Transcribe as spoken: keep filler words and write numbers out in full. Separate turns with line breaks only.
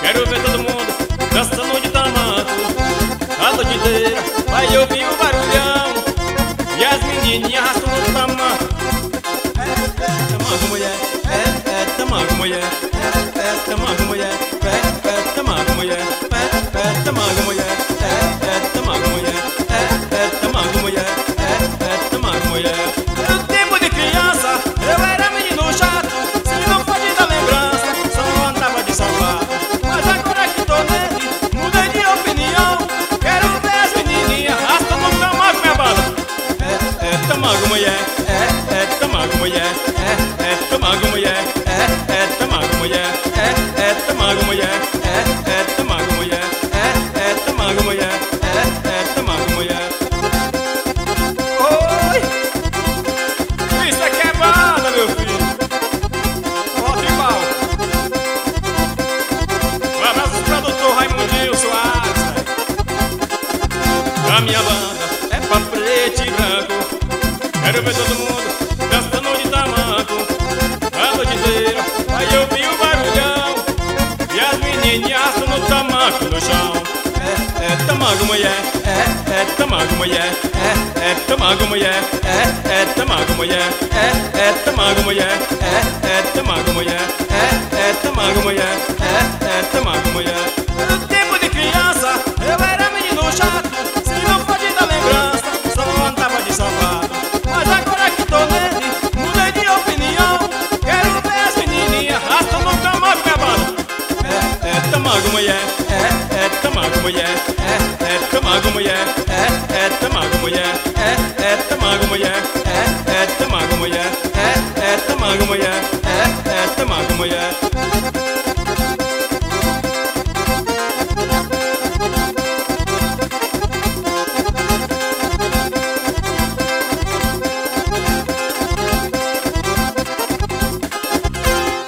Quero ver todo mundo dançando de tamanco a noite inteira, vai ouvir o barulhão e as menininhas arrastando o tamanco. É tamanco, mulher, é, é tamanco, mulher, é, é tamanco, mulher, é, é tamanco, mulher, é, é tamanco, mulher, é, é tamanco, mulher, é, é tamanco, mulher, é, é tamanco, mulher. No tempo de criança, eu era menino chato, se não pode dar lembrança, só andava de sapato. Mas agora que tô nele, mudei de opinião, quero ver as menininhas arrastando o tamanco, minha bala. É, é tamanco, mulher, é, é tamanco, mulher, é, é tamanco, mulher, é, é tamanco, mulher, é, é tamanco, mulher, é, é tamanco, mulher, é, é tamanco, mulher, é, é tamanco, mulher. Oi! Isso aqui é banda, meu filho. Volta igual. Um abraço pro produtor Raimundinho Soares. A minha banda é pra preto e branco. Quero ver todo mundo dançando de tamanco a noite inteira, vai ouvir o barulhão e as menininhas arrastando o tamanco no chão. É, é tamanco, mulher, é, é tamanco, mulher, é, é tamanco, mulher, é, é tamanco, mulher, é, é tamanco, mulher, é, é tamanco, mulher, é, é tamanco, mulher, é, é tamanco, mulher. No tempo de criança, eu era menino chato, se não pode dar lembrança, só andava de sapato. Mas agora que tô nele, mudei de opinião, quero ver as menininhas arrastando o tamanco, minha bala. É, é tamanco, mulher, é, é tamanco, mulher, é, é tamanco, mulher, é, é tamanco, mulher, é, é tamanco, mulher, é, é tamanco, mulher, é, é tamanco, mulher, é, é tamanco, mulher.